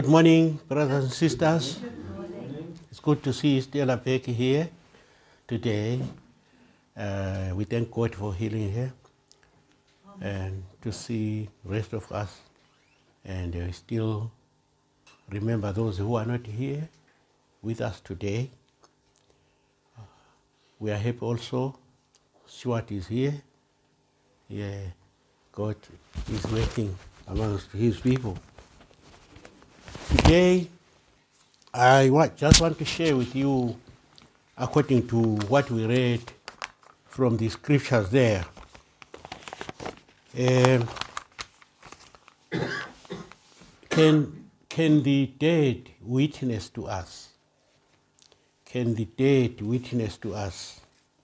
Good morning, brothers and sisters. It's good to see Stella back here today. We thank God for healing her and to see the rest of us. And still remember those who are not here with us today. We are happy also. Stuart is here. Yeah, God is working amongst his people. Today, I just want to share with you, according to what we read from the scriptures there. Can the dead witness to us? Can the dead witness to us?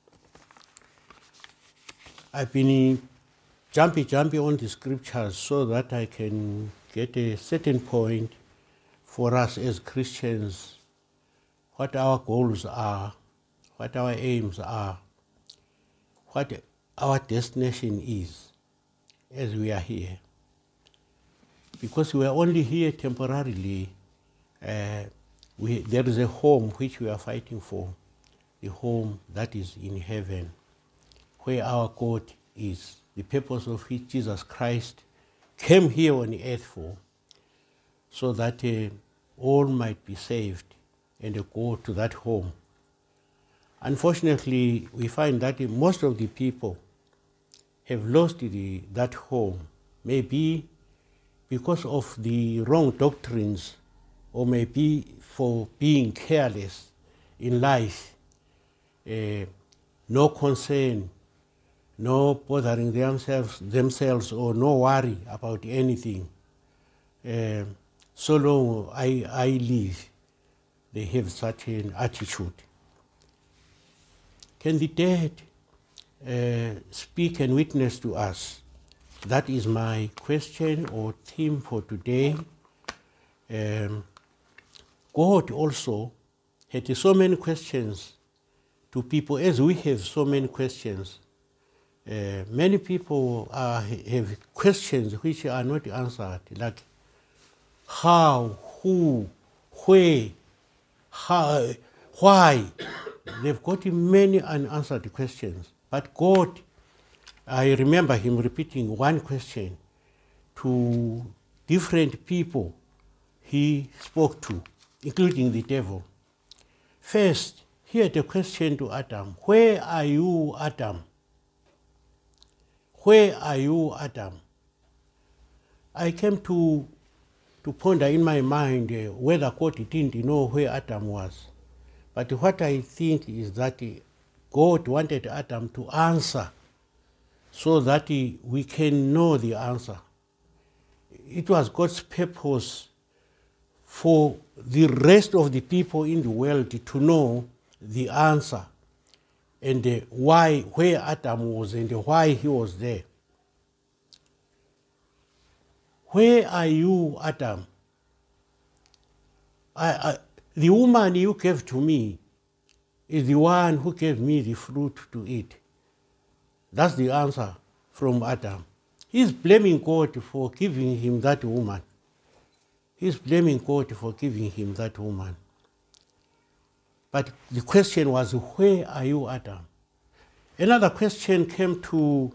I've been jumping on the scriptures so that I can get a certain point for us as Christians, what our goals are, what our aims are, what our destination is as we are here. Because we are only here temporarily, there is a home which we are fighting for, the home that is in heaven, where our God is, the purpose of which Jesus Christ came here on earth for, so that all might be saved and go to that home. Unfortunately, we find that most of the people have lost that home, maybe because of the wrong doctrines, or maybe for being careless in life, no concern, no bothering themselves or no worry about anything. So long I live, they have such an attitude. Can the dead speak and witness to us? That is my question or theme for today. God also had so many questions to people, as we have so many questions. Many people have questions which are not answered, like how, who, where, how, why. They've got many unanswered questions. But God, I remember him repeating one question to different people he spoke to, including the devil. First, he had a question to Adam. Where are you, Adam? Where are you, Adam? I came to ponder in my mind whether God didn't know where Adam was. But what I think is that God wanted Adam to answer so that we can know the answer. It was God's purpose for the rest of the people in the world to know the answer and where Adam was and why he was there. Where are you, Adam? The woman you gave to me is the one who gave me the fruit to eat. That's the answer from Adam. He's blaming God for giving him that woman. He's blaming God for giving him that woman. But the question was, where are you, Adam? Another question came to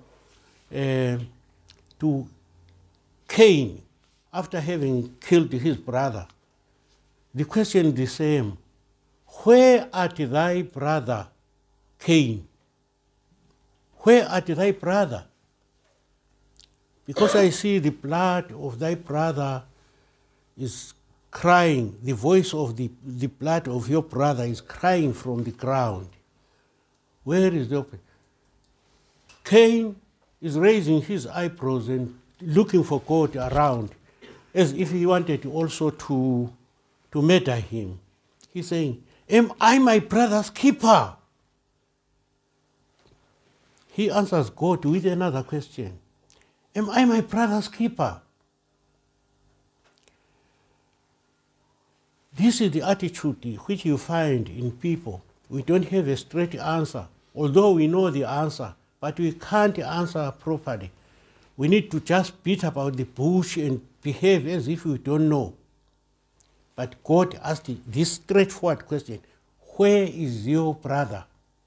Cain after having killed his brother. The question is the same. Where art thy brother, Cain? Where art thy brother? Because I see the blood of thy brother is crying, the voice of the blood of your brother is crying from the ground. Where is the... Cain is raising his eyebrows and looking for God around, as if he wanted also to murder him. He's saying, am I my brother's keeper? He answers God with another question. Am I my brother's keeper? This is the attitude which you find in people. We don't have a straight answer, although we know the answer, but we can't answer properly. We need to just beat about the bush and behave as if we don't know. But God asked this straightforward question, where is your brother?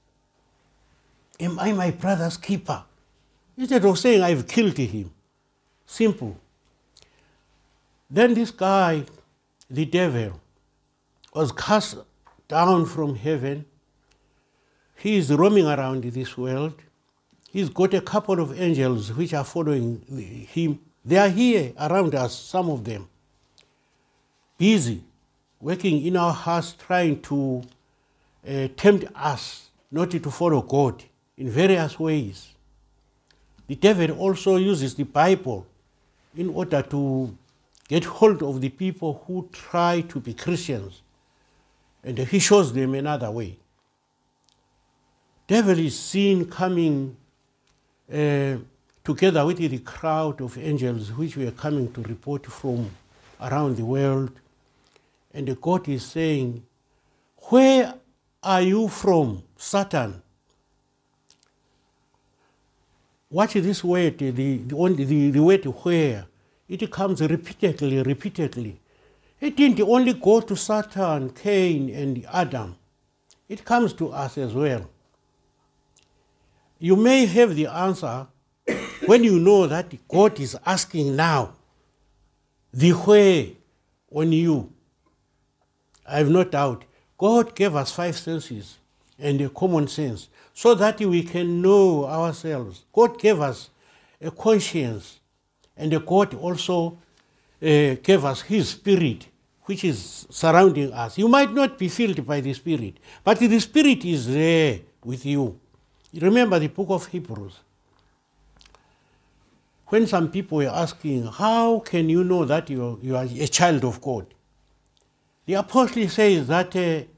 Am I my brother's keeper? Instead of saying, I've killed him. Simple. Then this guy, the devil, was cast down from heaven. He is roaming around this world. He's got a couple of angels which are following him. They are here around us, some of them, busy, working in our hearts, trying to tempt us not to follow God in various ways. The devil also uses the Bible in order to get hold of the people who try to be Christians, and he shows them another way. Devil is seen coming together with the crowd of angels which were coming to report from around the world, and God is saying, where are you from, Satan? Watch this word, the word where. It comes repeatedly. It didn't only go to Satan, Cain, and Adam. It comes to us as well. You may have the answer when you know that God is asking now the where on you. I have no doubt. God gave us 5 senses and a common sense so that we can know ourselves. God gave us a conscience, and God also gave us His Spirit, which is surrounding us. You might not be filled by the Spirit, but the Spirit is there with you. Remember the book of Hebrews. When some people were asking, how can you know that you are a child of God? The apostle says that the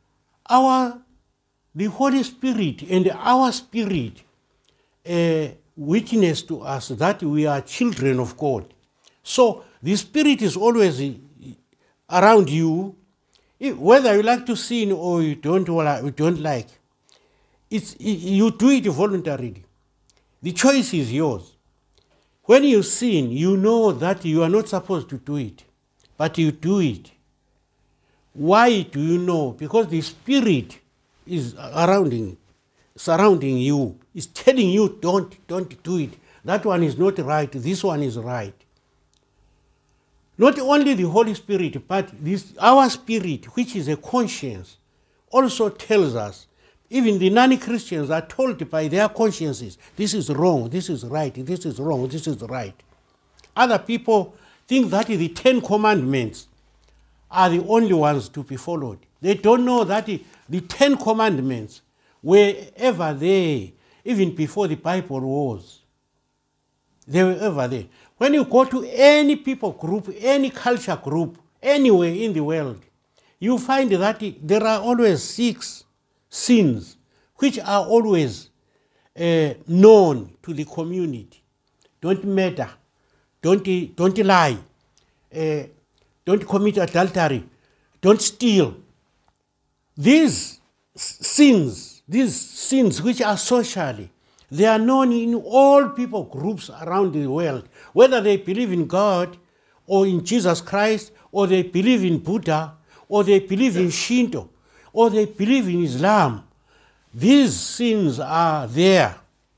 Holy Spirit and our spirit witness to us that we are children of God. So the Spirit is always around you, whether you like to sin or you don't like. You do it voluntarily. The choice is yours. When you sin, you know that you are not supposed to do it, but you do it. Why do you know? Because the Spirit is surrounding you, is telling you don't do it. That one is not right, this one is right. Not only the Holy Spirit, but our spirit, which is a conscience, also tells us. Even the non-Christians are told by their consciences, this is wrong, this is right, this is wrong, this is right. Other people think that the 10 Commandments are the only ones to be followed. They don't know that the 10 Commandments were ever there, even before the Bible was. They were ever there. When you go to any people group, any culture group, anywhere in the world, you find that there are always 6 sins which are always known to the community. Don't murder, don't lie, don't commit adultery, don't steal. These sins which are socially, they are known in all people groups around the world, whether they believe in God or in Jesus Christ, or they believe in Buddha, or they believe in Shinto, or they believe in Islam. These sins are there.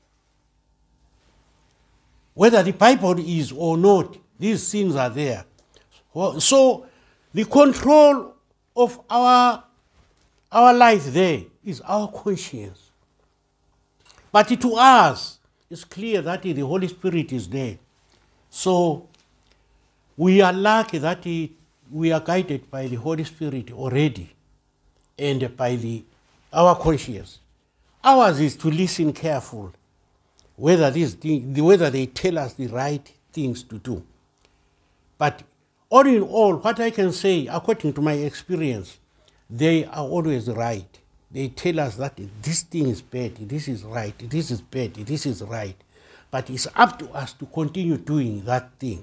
Whether the Bible is or not, these sins are there. So the control of our life there is our conscience. But to us, it's clear that the Holy Spirit is there. So we are lucky that we are guided by the Holy Spirit already, and by our conscience. Ours is to listen careful, whether they tell us the right things to do. But all in all, what I can say, according to my experience, they are always right. They tell us that this thing is bad, this is right, this is bad, this is right. But it's up to us to continue doing that thing.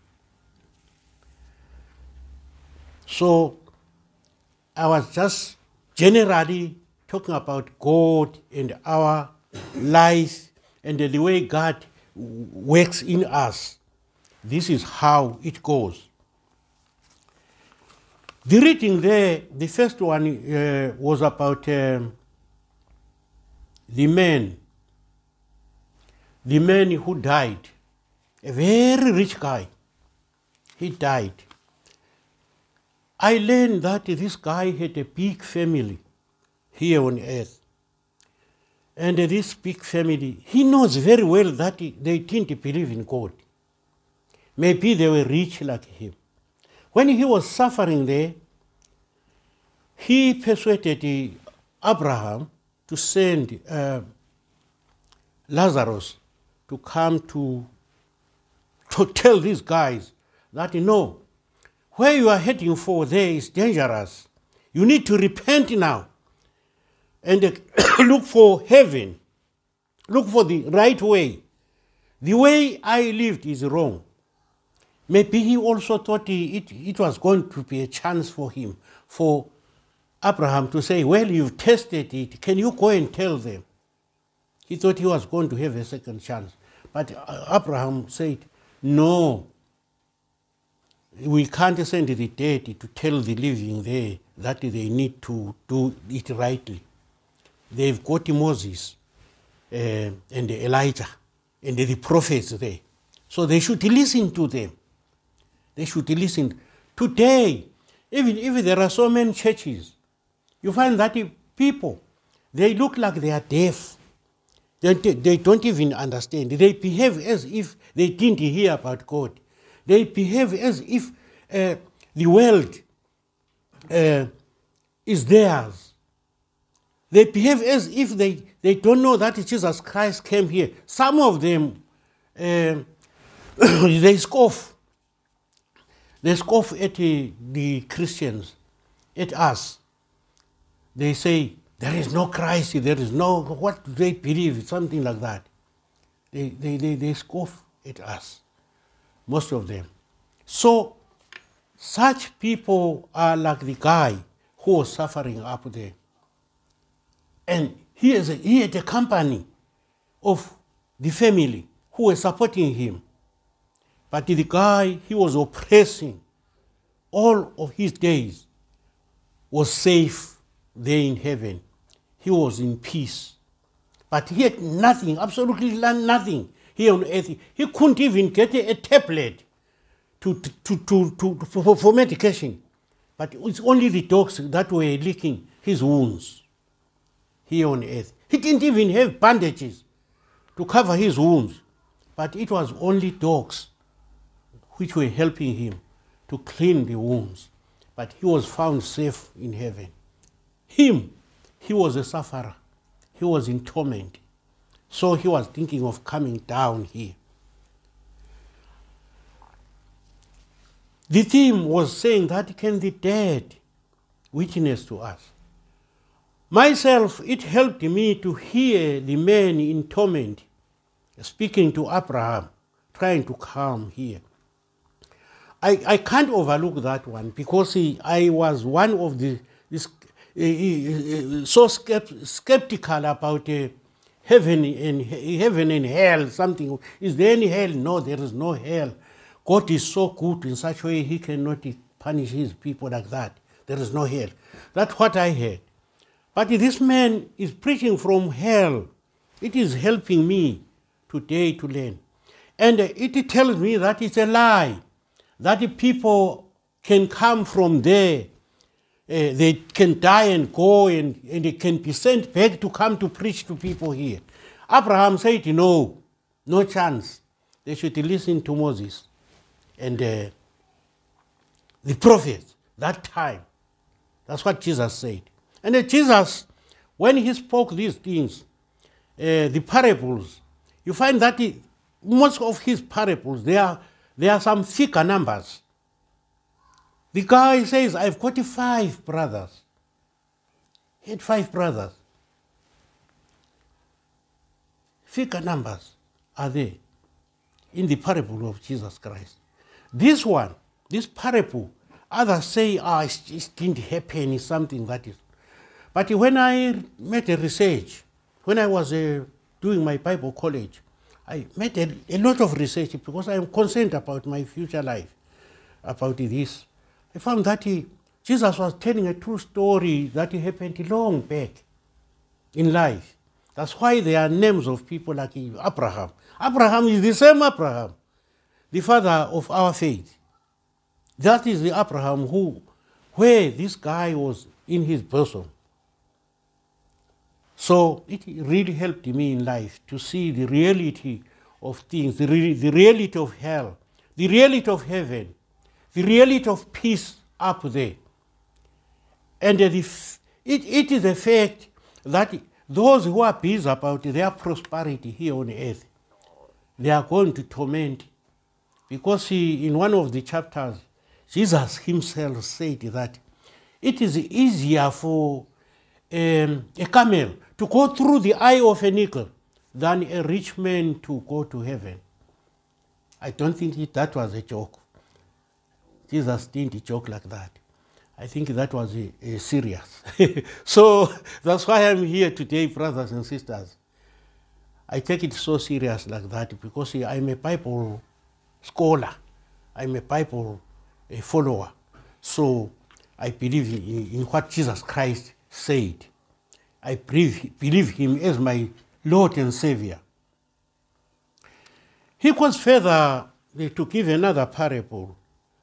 So I was just generally talking about God and our life and the way God works in us. This is how it goes. The reading there, the first one was about the man who died, a very rich guy. He died. I learned that this guy had a big family here on earth. And this big family, he knows very well that they didn't believe in God. Maybe they were rich like him. When he was suffering there, he persuaded Abraham to send Lazarus to come to tell these guys that, no, where you are heading for there is dangerous. You need to repent now and look for heaven. Look for the right way. The way I lived is wrong. Maybe he also thought it was going to be a chance for him, for Abraham to say, well, you've tested it. Can you go and tell them? He thought he was going to have a second chance. But Abraham said, no, we can't send the dead to tell the living there that they need to do it rightly. They've got Moses and Elijah and the prophets there. So they should listen to them. They should listen. Today, even if there are so many churches, you find that people, they look like they are deaf. They don't even understand. They behave as if they didn't hear about God. They behave as if the world is theirs. They behave as if they don't know that Jesus Christ came here. Some of them, they scoff. They scoff at the Christians, at us. They say, there is no Christ, there is no, what do they believe, something like that. They scoff at us, most of them. So, such people are like the guy who was suffering up there. And he had a company of the family who were supporting him. But the guy he was oppressing all of his days was safe there in heaven. He was in peace. But he had nothing, absolutely nothing here on earth. He couldn't even get a tablet for medication. But it's only the dogs that were licking his wounds here on earth. He didn't even have bandages to cover his wounds. But it was only dogs which were helping him to clean the wounds. But he was found safe in heaven. He was a sufferer. He was in torment. So he was thinking of coming down here. The theme was saying that can the dead witness to us? Myself, it helped me to hear the man in torment speaking to Abraham, trying to calm here. I can't overlook that one because I was one of so skeptical about heaven and hell. Something, is there any hell? No, there is no hell. God is so good in such a way he cannot punish his people like that. There is no hell. That's what I heard. But this man is preaching from hell. It is helping me today to learn. And it tells me that it's a lie, that people can come from there. They can die and go and they can be sent back to come to preach to people here. Abraham said, no chance. They should listen to Moses and the prophets that time. That's what Jesus said. And Jesus, when he spoke these things, the parables, you find that most of his parables, there are some thicker numbers. The guy says, I've got 5 brothers. He had 5 brothers. Thicker numbers are there in the parable of Jesus Christ. This parable, others say, it didn't happen, it's something that is. But when I made a research, when I was doing my Bible college, I made a lot of research because I am concerned about my future life, about this. I found that Jesus was telling a true story that happened long back in life. That's why there are names of people like Abraham. Abraham is the same Abraham, the father of our faith. That is the Abraham where this guy was in his bosom. So it really helped me in life to see the reality of things, the reality of hell, the reality of heaven, the reality of peace up there. And it is a fact that those who are busy about their prosperity here on earth, they are going to torment. Because in one of the chapters, Jesus himself said that it is easier for a camel to go through the eye of a needle than a rich man to go to heaven. I don't think that was a joke. Jesus didn't joke like that. I think that was serious. So that's why I'm here today, brothers and sisters. I take it so serious like that because I'm a Bible scholar. I'm a Bible follower. So I believe in what Jesus Christ said. I believe him as my Lord and Savior. He goes further to give another parable.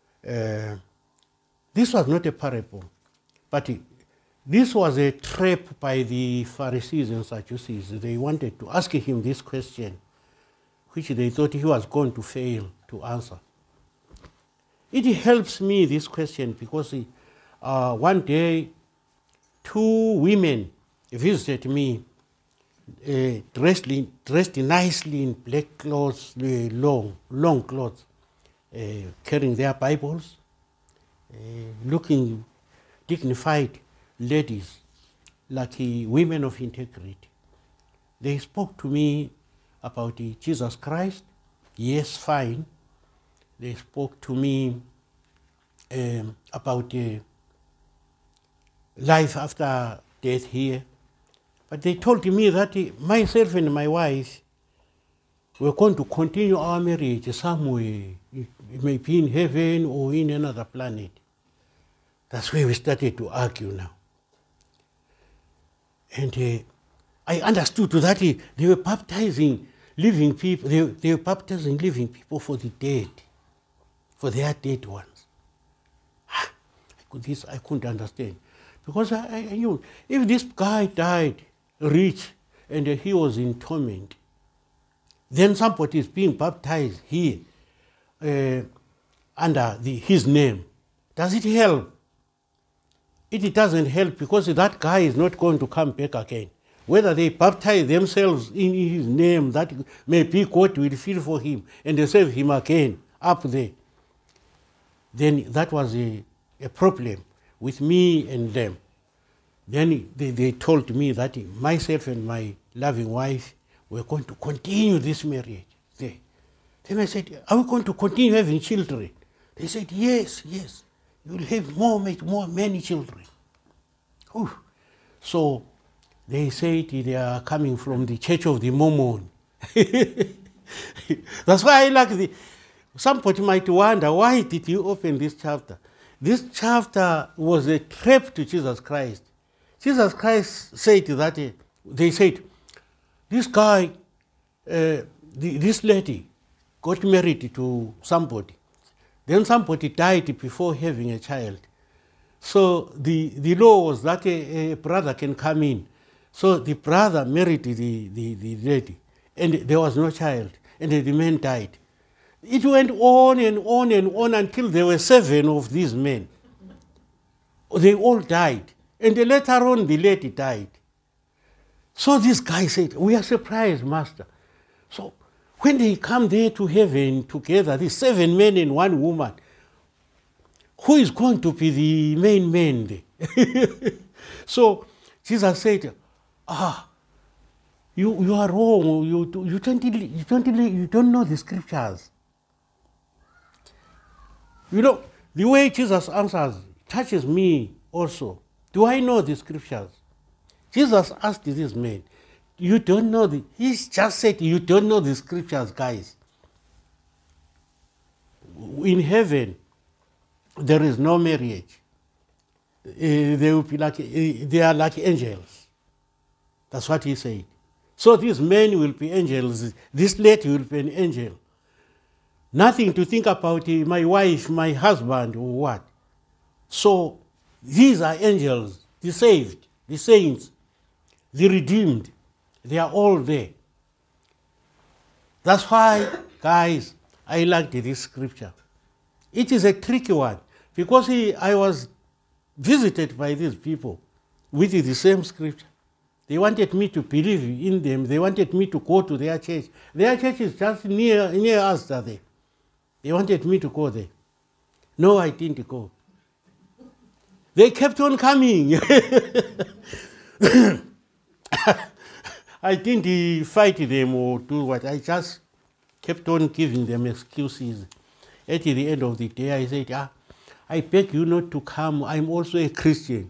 This was not a parable, but this was a trap by the Pharisees and Sadducees. They wanted to ask him this question, which they thought he was going to fail to answer. It helps me, this question, because one day 2 women visited me, dressed nicely in black clothes, long clothes, carrying their Bibles, looking dignified ladies, like women of integrity. They spoke to me about Jesus Christ. Yes, fine. They spoke to me about life after death here. But they told me that myself and my wife were going to continue our marriage somewhere. It may be in heaven or in another planet. That's where we started to argue now. And I understood that they were baptizing living people. They were baptizing living people for the dead, for their dead ones. This I couldn't understand. Because I knew if this guy died rich and he was in torment, then somebody is being baptized here under his name. Does it help? It doesn't help because that guy is not going to come back again. Whether they baptize themselves in his name, that maybe God will feel for him and they save him again up there. Then that was a problem with me and them. Then they told me that myself and my loving wife were going to continue this marriage there. Then I said, are we going to continue having children? They said, yes, you will have many children. Ooh. So they said they are coming from the Church of the Mormon. That's why I like somebody might wonder, why did you open this chapter? This chapter was a trap to Jesus Christ. Jesus Christ said that, they said, this guy, this lady got married to somebody. Then somebody died before having a child. So the law was that a brother can come in. So the brother married the lady, and there was no child, and the man died. It went on and on and on until there were 7 of these men. They all died. And later on, the lady died. So this guy said, we are surprised, Master. So when they come there to heaven together, these 7 men and 1 woman, who is going to be the main man there? So Jesus said, you are wrong. You don't know the scriptures. You know, the way Jesus answers touches me also. Do I know the scriptures? Jesus asked this man, you don't know he just said, you don't know the scriptures, guys. In heaven, there is no marriage. they will be like, they are like angels. That's what he said. So these men will be angels. This lady will be an angel. Nothing to think about my wife, my husband, or what. So these are angels, the saved, the saints, the redeemed. They are all there. That's why, guys, I liked this scripture. It is a tricky one because I was visited by these people with the same scripture. They wanted me to believe in them. They wanted me to go to their church. Their church is just near us there. They wanted me to go there. No, I didn't go. They kept on coming. I didn't fight them or do what. I just kept on giving them excuses. At the end of the day, I said, I beg you not to come. I'm also a Christian.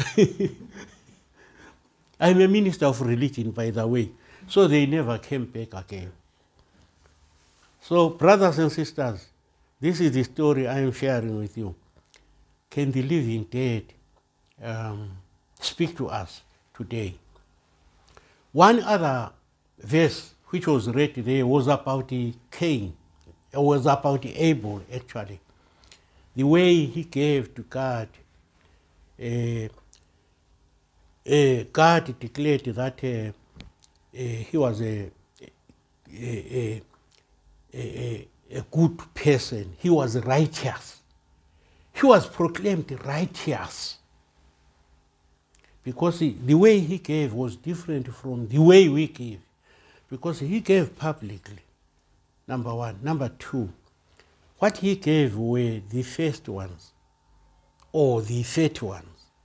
I'm a minister of religion, by the way. So they never came back again. So, brothers and sisters, this is the story I am sharing with you. Can the living dead speak to us today? One other verse which was read there was about Cain. It was about Abel, actually. The way he gave to God. God declared that he was a good person. He was righteous. He was proclaimed righteous. Because the way he gave was different from the way we give. Because he gave publicly, number one. Number two, what he gave were the first ones or the fat ones.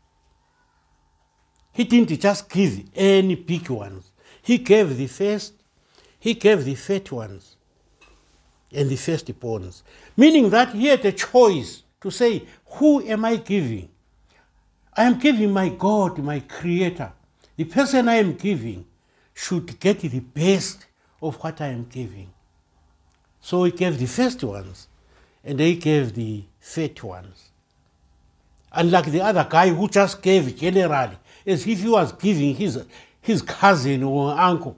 He didn't just give any big ones. He gave the first, he gave the fat ones and the firstborns. Meaning that he had a choice to say, who am I giving? I am giving my God, my Creator. The person I am giving should get the best of what I am giving. So he gave the first ones, and he gave the fat ones. Unlike the other guy who just gave generally, as if he was giving his cousin or uncle.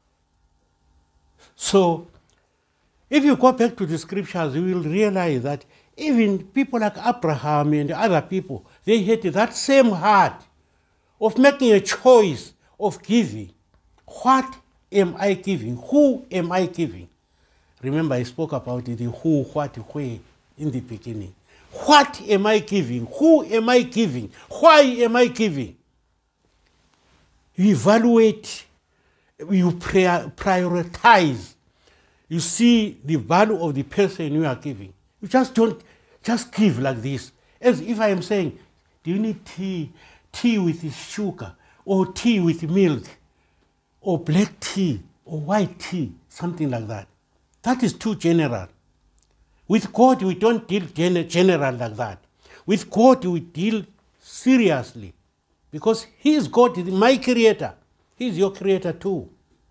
So, if you go back to the scriptures, you will realize that even people like Abraham and other people, they had that same heart of making a choice of giving. What am I giving? Who am I giving? Remember, I spoke about the who, what, where in the beginning. What am I giving? Who am I giving? Why am I giving? You evaluate, you prioritize. You see the value of the person you are giving. You just don't just give like this. As if I am saying, do you need tea? Tea with sugar, or tea with milk, or black tea, or white tea, something like that. That is too general. With God, we don't deal general like that. With God, we deal seriously. Because He is God, my Creator. He is your Creator too.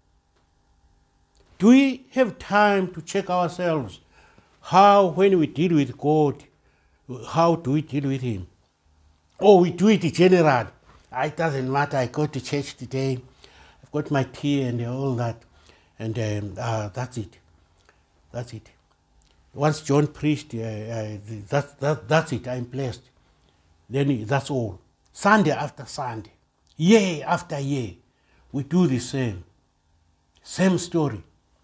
Do we have time to check ourselves? How, when we deal with God, how do we deal with Him? Or we do it general. It doesn't matter, I go to church today, I've got my tea and all that, and that's it. That's it. Once John preached, that's it, I'm blessed. Then that's all. Sunday after Sunday, year after year, we do the same. Same story.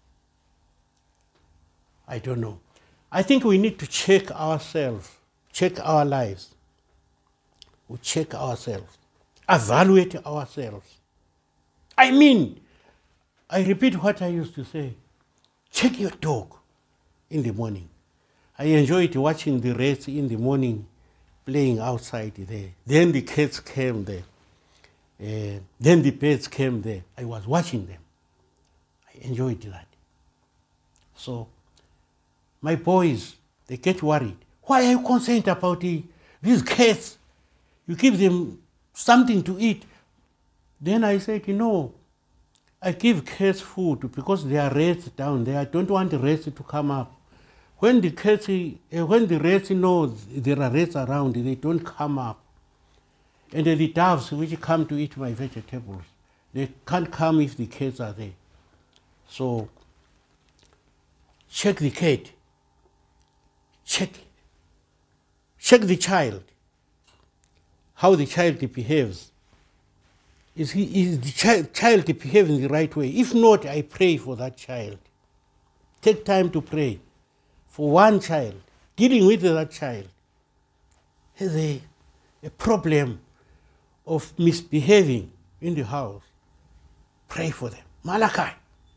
I don't know. I think we need to check ourselves, check our lives. We check ourselves, evaluate ourselves. I mean, I repeat what I used to say. Check your dog in the morning. I enjoyed watching the rats in the morning playing outside there. Then the cats came there. Then the birds came there. I was watching them. I enjoyed that. So, my boys, they get worried. Why are you concerned about these cats? You give them something to eat. Then I said, I give cats food because there are rats down there. I don't want the rats to come up. When the rats know there are rats around, they don't come up. And the doves which come to eat my vegetables, they can't come if the cats are there. So check the cat. Check the child, how the child behaves. Is the child behaving the right way? If not, I pray for that child. Take time to pray for one child. Dealing with that child has a problem of misbehaving in the house. Pray for them. Malachi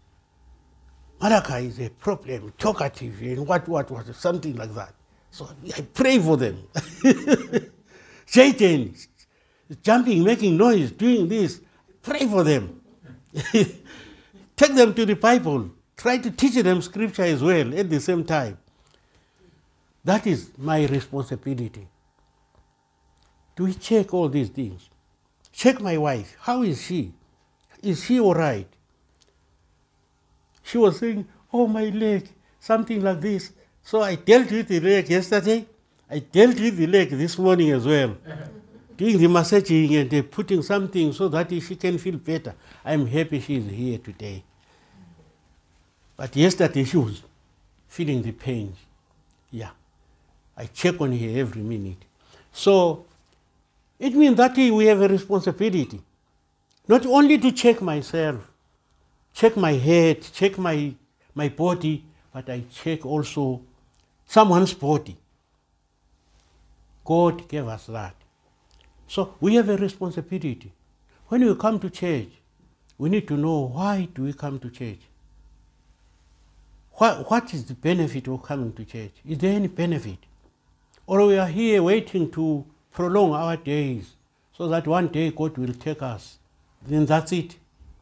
is a problem, talkative and what, something like that. So I pray for them. Satan, jumping, making noise, doing this. Pray for them. Take them to the Bible. Try to teach them scripture as well at the same time. That is my responsibility. Do we check all these things? Check my wife. How is she? Is she all right? She was saying, oh, my leg, something like this. So I dealt with the leg yesterday. I dealt with the leg this morning as well. Doing the massaging and putting something so that she can feel better. I'm happy she is here today. But yesterday she was feeling the pain. Yeah. I check on her every minute. So it means that we have a responsibility. Not only to check myself, check my head, check my body, but I check also someone's body. God gave us that. So we have a responsibility. When we come to church, we need to know, why do we come to church? What is the benefit of coming to church? Is there any benefit? Or we are here waiting to prolong our days so that one day God will take us. Then that's it.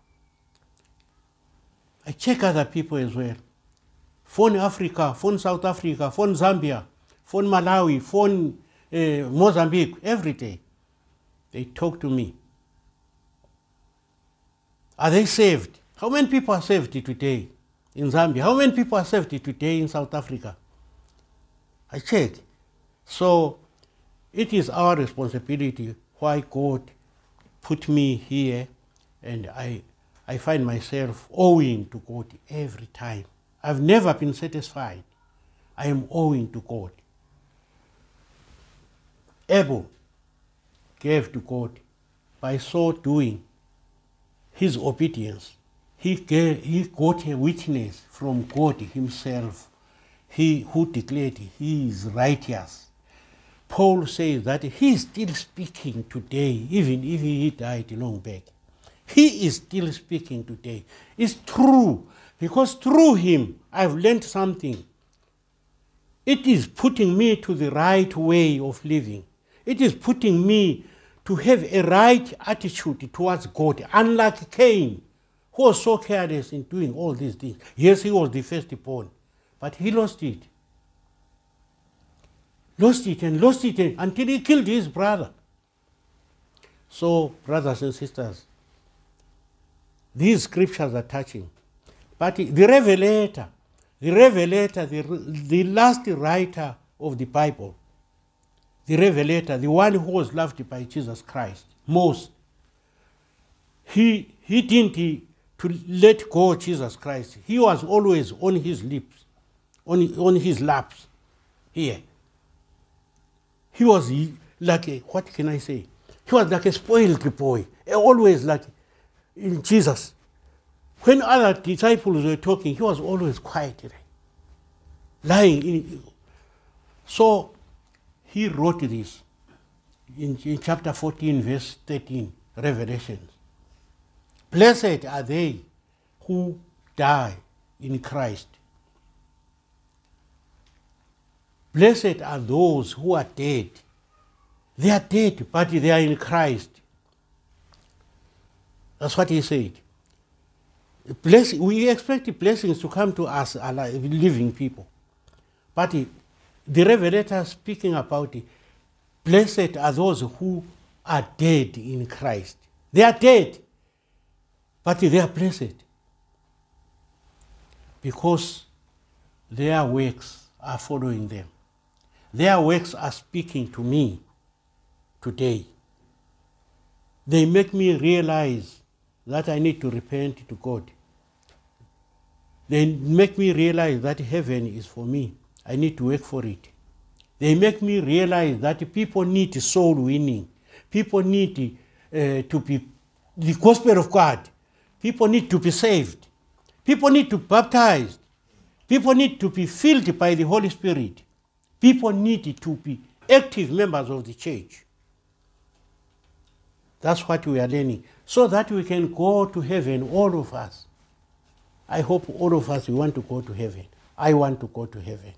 I check other people as well. Phone Africa, phone South Africa, phone Zambia, phone Malawi, phone Mozambique, every day. They talk to me. Are they saved? How many people are saved today in Zambia? How many people are saved today in South Africa? I check. So it is our responsibility why God put me here, and I find myself owing to God every time. I've never been satisfied. I am owing to God. Abel gave to God. By so doing, his obedience, he got a witness from God himself, he who declared he is righteous. Paul says that he is still speaking today, even if he died long back. He is still speaking today. It's true, because through him I've learned something. It is putting me to the right way of living. It is putting me to have a right attitude towards God, unlike Cain, who was so careless in doing all these things. Yes, he was the firstborn, but he lost it. Lost it until he killed his brother. So, brothers and sisters, these scriptures are touching. But the revelator, the last writer of the Bible, the revelator, the one who was loved by Jesus Christ most, he didn't to let go Jesus Christ. He was always on his lips, on his laps here. He was like what can I say? He was like a spoiled boy, always like in Jesus. When other disciples were talking, he was always quiet, lying in. So he wrote this in chapter 14, verse 13, Revelations. Blessed are they who die in Christ. Blessed are those who are dead. They are dead, but they are in Christ. That's what he said. We expect blessings to come to us, alive, living people. But the Revelator speaking about it, blessed are those who are dead in Christ. They are dead, but they are blessed because their works are following them. Their works are speaking to me today. They make me realize that I need to repent to God. They make me realize that heaven is for me. I need to work for it. They make me realize that people need soul winning. People need to be the gospel of God. People need to be saved. People need to be baptized. People need to be filled by the Holy Spirit. People need to be active members of the church. That's what we are learning, so that we can go to heaven, all of us. I hope all of us, we want to go to heaven. I want to go to heaven.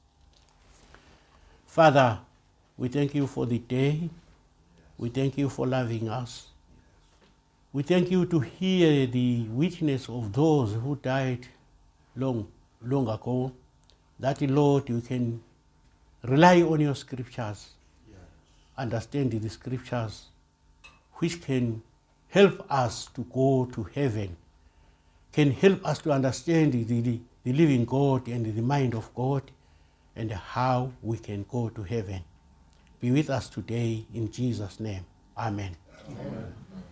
Father, we thank you for the day. We thank you for loving us. We thank you to hear the witness of those who died long ago, that, Lord, you can rely on your scriptures, understand the scriptures, which can help us to go to heaven, can help us to understand the living God and the mind of God, and how we can go to heaven. Be with us today in Jesus' name. Amen. Amen.